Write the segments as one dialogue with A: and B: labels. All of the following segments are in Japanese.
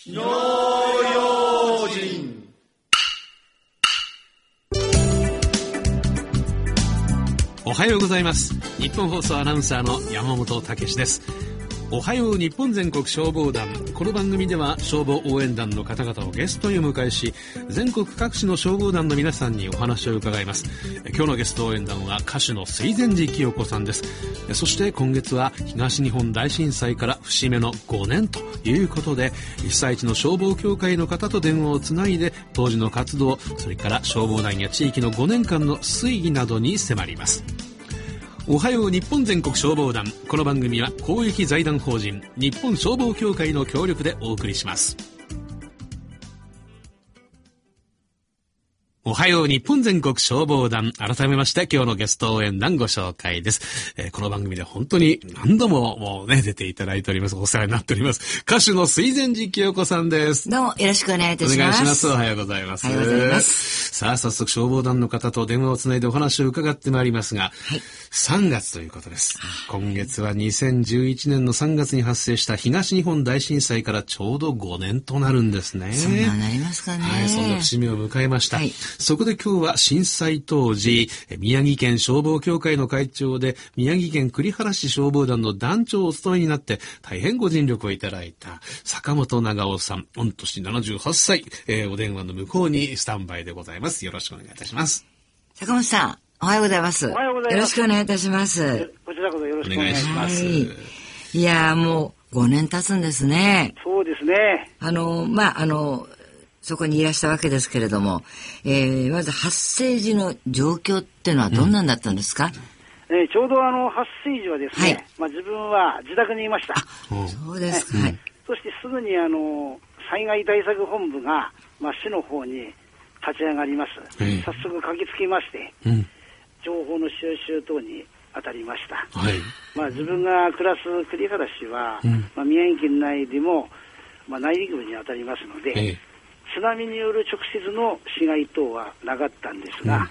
A: 火の用心。
B: おはようございます。日本放送アナウンサーの山本武史です。おはよう日本全国消防団。この番組では消防応援団の方々をゲストにお迎えし、全国各地の消防団の皆さんにお話を伺います。今日のゲスト応援団は歌手の水前寺清子さんです。そして今月は東日本大震災から節目の5年ということで、被災地の消防協会の方と電話をつないで当時の活動、それから消防団や地域の5年間の推移などに迫ります。おはよう日本全国消防団。この番組は公益財団法人日本消防協会の協力でお送りします。おはよう日本全国消防団。改めまして今日のゲスト応援団ご紹介です。この番組で本当に何度ももうね出ていただいております。お世話になっております。歌手の水前寺清子さんです。
C: どうもよろしくお願いいたします。
B: お願いします。おはようございます。
C: おはようございます。
B: さあ早速消防団の方と電話をつないでお話を伺ってまいりますが、はい、3月ということです。今月は2011年の3月に発生した東日本大震災からちょうど5年となるんですね。
C: そんななりますかね。
B: はい、そんな節目を迎えました。
C: はい、
B: そこで今日は震災当時、宮城県消防協会の会長で宮城県栗原市消防団の団長をお務めになって大変ご尽力をいただいた坂本長尾さん、御年78歳、お電話の向こうにスタンバイでございます。よろしくお願いいたします。
C: 坂本さん、おはようございます。
D: おはようございます。
C: よろしくお願いいたします。
D: こちらこそよろしくお願いします。
C: いやもう5年経つんですね。
D: そうですね。
C: そこにいらしたわけですけれども、まず発生時の状況っていうのはどんなんだったんですか？
D: ちょうど発生時はですね、はい、自分は自宅にいました。
C: そうですか。はい、
D: そしてすぐに災害対策本部が、市の方に立ち上がります。早速駆けつけまして、情報の収集等に当たりました。はい、自分が暮らす栗原市は、宮城県内でも、内陸部に当たりますので、津波による直接の被害等はなかったんですが、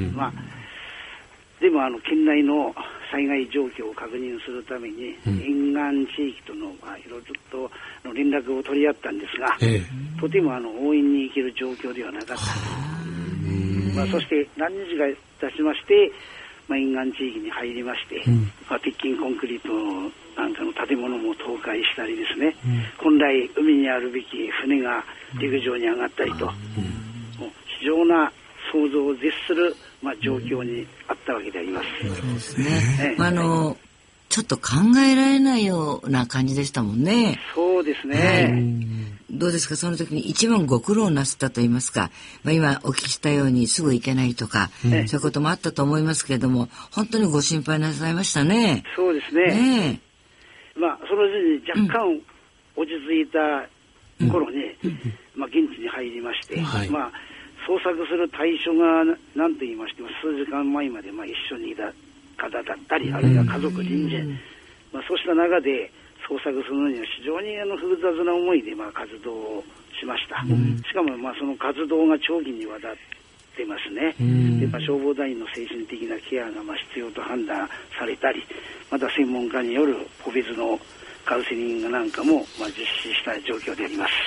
D: でも県内の災害状況を確認するために、沿岸地域とのいろいろと連絡を取り合ったんですが、とても応援に行ける状況ではなかったんです。そして何日か経ちまして、沿岸地域に入りまして、鉄筋コンクリートなんかの建物も倒壊したりですね、本来海にあるべき船が陸上に上がったりと、非常な想像を絶する、状況にあったわけであります。
C: そうですね。ちょっと考えられないような感じでしたもんね。
D: そうですね。
C: どうですか、その時に一番ご苦労なさったと言いますか、今お聞きしたようにすぐ行けないとか、そういうこともあったと思いますけれども、本当にご心配なさいましたね。
D: そうですね。その時に若干落ち着いた頃に、現地に入りまして、捜索する対象が何と言いましても、数時間前まで一緒にいた方だったり、あるいは家族隣人、そうした中で捜索するのには非常に複雑な思いで活動をしました。しかもその活動が長期にわたってますね。で消防団員の精神的なケアが必要と判断されたり、また専門家による個別のカウンセリングなんかも実施した状況であります。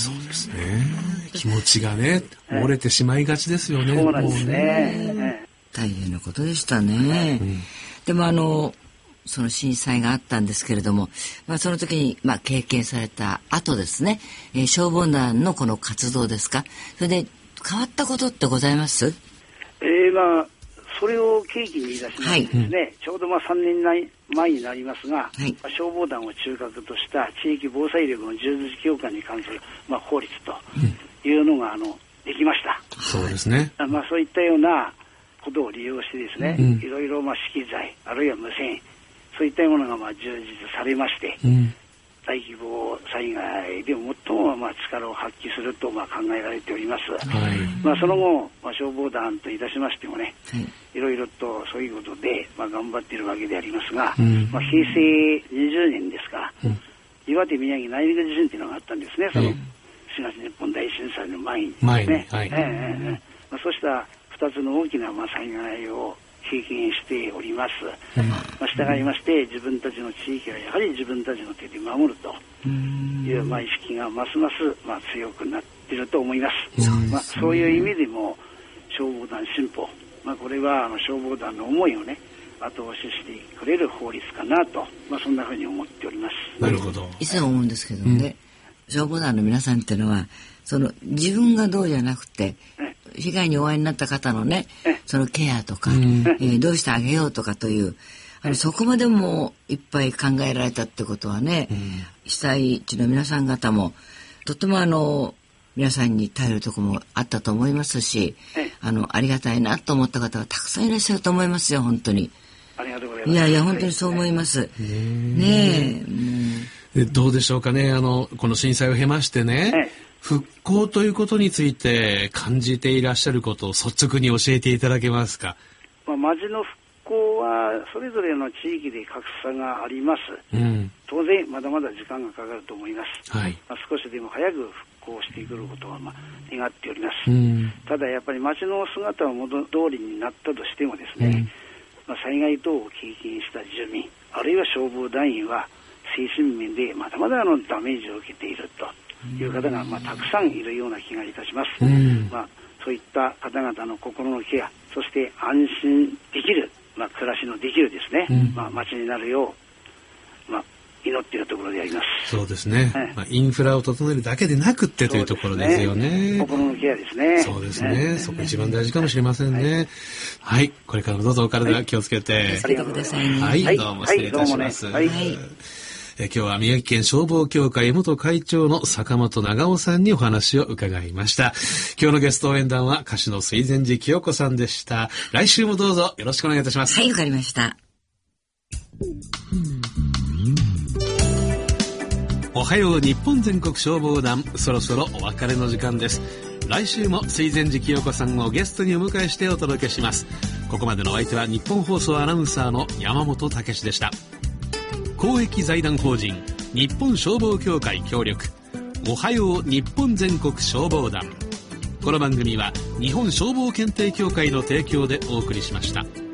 B: そうですね。気持ちがね、折れてしまいがちですよね。
D: そうなんですね。
C: 大変なことでしたね。でもその震災があったんですけれども、その時に経験された後ですね、消防団のこの活動ですか、それで変わったことってございます？
D: それを契機に言い出しましてですね、ちょうど3年前になりますが、消防団を中核とした地域防災力の充実強化に関する、法律というのができました。
B: そうですね。
D: そういったようなことを利用してですね、いろいろ資機材あるいは無線、そういったものが充実されまして、大規模災害でも最も力を発揮すると考えられております。その後、消防団といたしましてもね、いろいろとそういうことで頑張っているわけでありますが、平成20年ですから、岩手宮城内陸地震というのがあったんですね。その東日本大震災の前にですね。そうした2つの大きな災害を経験しております。従いまして自分たちの地域はやはり自分たちの手で守るといいう、意識がますます、強くなっていると思います。そういう意味でも消防団新法、これは消防団の思いをね後押ししてくれる法律かなと、そんなふうに思っております。
B: なるほど。
C: いつも思うんですけどね、消防団の皆さんっていうのは自分がどうじゃなくて、被害にお遭いになった方のね、そのケアとか、どうしてあげようとかという、そこまでもいっぱい考えられたってことはね、被災地の皆さん方もとても皆さんに頼るところもあったと思いますし、ありがたいなと思った方はたくさんいらっしゃると思いますよ、本当に。
D: ありがとうございます。
C: いや本当にそう思います。ね
B: え。どうでしょうかね、この震災を経ましてね、復興ということについて感じていらっしゃることを率直に教えていただけますか。
D: 町の復興はそれぞれの地域で格差があります。当然まだまだ時間がかかると思います。少しでも早く復興してくることは願っております。ただやっぱり町の姿は元通りになったとしてもですね、災害等を経験した住民あるいは消防団員は精神面でまだまだダメージを受けているという方がたくさんいるような気がいたします。そういった方々の心のケア、そして安心できる、暮らしのできるですね、町になるよう、祈っているところであります。
B: そうですね、インフラを整えるだけでなくってというところですよね。
D: 心のケアですね。
B: そうですね、そこ一番大事かもしれませんね。これからもどうぞお体気をつけて、
C: ありがとうございます。
B: どうも失礼いたします。今日は宮城県消防協会元会長の坂本長尾さんにお話を伺いました。今日のゲスト応援団は歌手の水前寺清子さんでした。来週もどうぞよろしくお願いいたします。
C: わかりました。
B: おはよう日本全国消防団、そろそろお別れの時間です。来週も水前寺清子さんをゲストにお迎えしてお届けします。ここまでのお相手は日本放送アナウンサーの山本武史でした。公益財団法人日本消防協会協力、おはよう日本全国消防団。この番組は日本消防検定協会の提供でお送りしました。